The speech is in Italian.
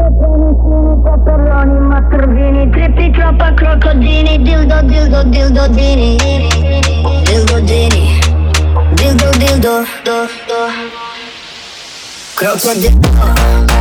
Peperoni, mastrorini, trippi, troppa crocodini, dildo, dildo, dildo, dini, dildo, dini, dildo, dildo, do, do, crocodilo.